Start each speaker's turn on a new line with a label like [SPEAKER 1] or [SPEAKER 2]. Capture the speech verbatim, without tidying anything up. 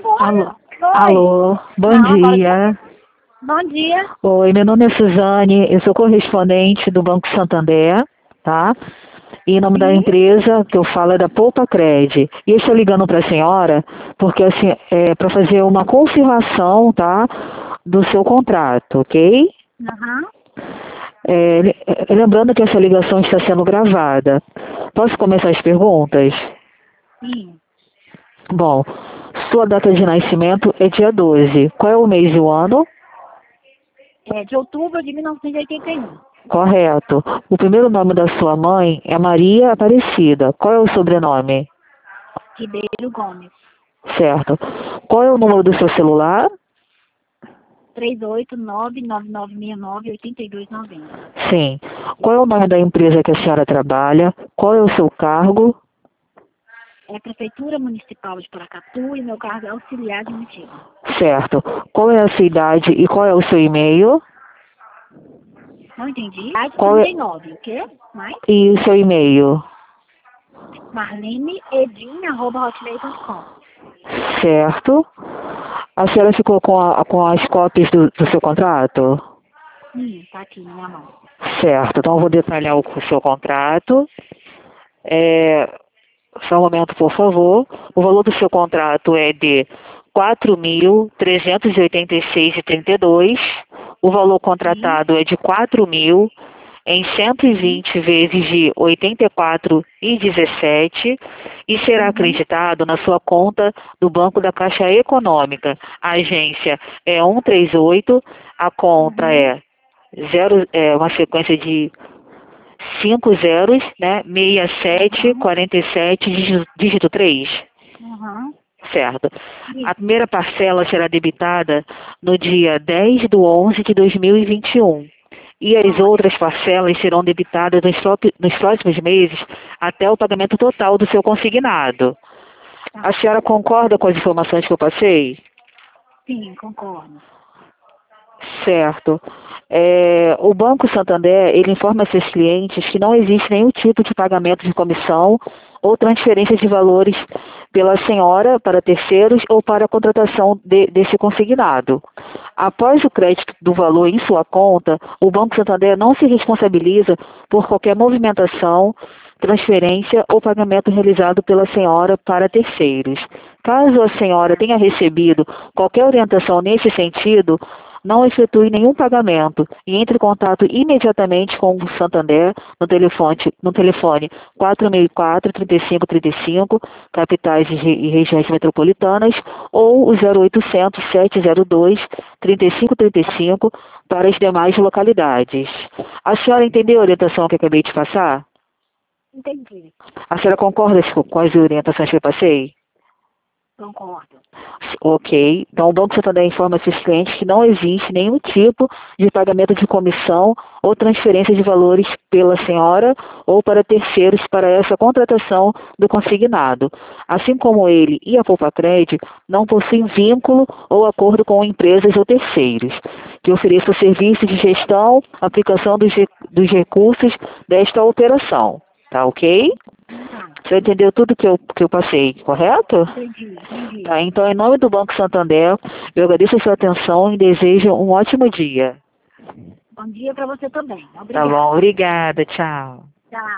[SPEAKER 1] Alô,
[SPEAKER 2] agora. Oi.
[SPEAKER 1] alô, bom
[SPEAKER 2] Não, agora
[SPEAKER 1] dia.
[SPEAKER 2] Bom dia.
[SPEAKER 1] Oi, meu nome é Suzane, eu sou correspondente do Banco Santander, tá? E em nome da
[SPEAKER 2] Sim.
[SPEAKER 1] empresa que eu falo é da Poupa Cred. E eu estou ligando para a senhora porque assim, é para fazer uma confirmação, tá? Do seu contrato, ok?
[SPEAKER 2] Aham.
[SPEAKER 1] É, le- é, lembrando que essa ligação está sendo gravada. Posso começar as perguntas?
[SPEAKER 2] Sim.
[SPEAKER 1] Bom, sua data de nascimento é dia doze. Qual é o mês e o ano?
[SPEAKER 2] É de outubro de mil novecentos e oitenta e um.
[SPEAKER 1] Correto. O primeiro nome da sua mãe é Maria Aparecida. Qual é o sobrenome?
[SPEAKER 2] Ribeiro Gomes.
[SPEAKER 1] Certo. Qual é o número do seu celular?
[SPEAKER 2] três oito nove nove nove seis nove oito dois nove zero.
[SPEAKER 1] Sim. Qual é o nome da empresa que a senhora trabalha? Qual é o seu cargo?
[SPEAKER 2] É a Prefeitura Municipal de Paracatu e meu cargo é auxiliar admitido.
[SPEAKER 1] Certo. Qual é a sua idade e qual é o seu e-mail?
[SPEAKER 2] Não entendi. Idade
[SPEAKER 1] Qual é...
[SPEAKER 2] trinta e nove, o quê? Mais?
[SPEAKER 1] E o seu e-mail?
[SPEAKER 2] marlene edin arroba hotmail ponto com.
[SPEAKER 1] Certo. A senhora ficou com, a- com as cópias do, do seu contrato?
[SPEAKER 2] Sim, tá aqui na minha mão.
[SPEAKER 1] Certo. Então eu vou detalhar o, o seu contrato. É, Só um momento, por favor. O valor do seu contrato é de quatro mil trezentos e oitenta e seis reais e trinta e dois centavos. O valor contratado é de quatro mil em cento e vinte vezes de oitenta e quatro reais e dezessete centavos e será
[SPEAKER 2] Uhum.
[SPEAKER 1] acreditado na sua conta do Banco da Caixa Econômica. A agência é cento e trinta e oito, a conta
[SPEAKER 2] Uhum.
[SPEAKER 1] é, zero, é uma sequência de cinco zeros, né? sessenta e sete,
[SPEAKER 2] Uhum.
[SPEAKER 1] quarenta e sete, dígito, dígito três.
[SPEAKER 2] Uhum.
[SPEAKER 1] Certo.
[SPEAKER 2] Isso.
[SPEAKER 1] A primeira parcela será debitada no dia dez de onze de dois mil e vinte e um. E as
[SPEAKER 2] Ótimo.
[SPEAKER 1] outras parcelas serão debitadas nos, pró- nos próximos meses até o pagamento total do seu consignado.
[SPEAKER 2] Tá.
[SPEAKER 1] A senhora concorda com as informações que eu passei?
[SPEAKER 2] Sim, concordo.
[SPEAKER 1] Certo. É, o Banco Santander, ele informa a seus clientes que não existe nenhum tipo de pagamento de comissão ou transferência de valores pela senhora para terceiros ou para a contratação de, desse consignado. Após o crédito do valor em sua conta, o Banco Santander não se responsabiliza por qualquer movimentação, transferência ou pagamento realizado pela senhora para terceiros. Caso a senhora tenha recebido qualquer orientação nesse sentido, não efetue nenhum pagamento e entre em contato imediatamente com o Santander no telefone, no telefone quatro seis quatro, três cinco três cinco, capitais e re- e regiões metropolitanas, ou o zero oitocentos, sete zero dois, três cinco três cinco para as demais localidades. A senhora entendeu a orientação que eu acabei de passar?
[SPEAKER 2] Entendi.
[SPEAKER 1] A senhora concorda com as orientações que eu passei?
[SPEAKER 2] Concordo.
[SPEAKER 1] Ok. Então, o Banco Santander informa seus clientes que não existe nenhum tipo de pagamento de comissão ou transferência de valores pela senhora ou para terceiros para essa contratação do consignado. Assim como ele e a Poupacred não possuem vínculo ou acordo com empresas ou terceiros que ofereçam serviços de gestão, aplicação dos, re- dos recursos desta operação. Tá ok?
[SPEAKER 2] Tá.
[SPEAKER 1] Você entendeu tudo que eu, que eu passei, correto?
[SPEAKER 2] Entendi, entendi.
[SPEAKER 1] Tá, então, em nome do Banco Santander, eu agradeço a sua atenção e desejo um ótimo dia.
[SPEAKER 2] Bom dia para você também.
[SPEAKER 1] Tá
[SPEAKER 2] Obrigada.
[SPEAKER 1] bom, obrigada, tchau.
[SPEAKER 2] Tchau.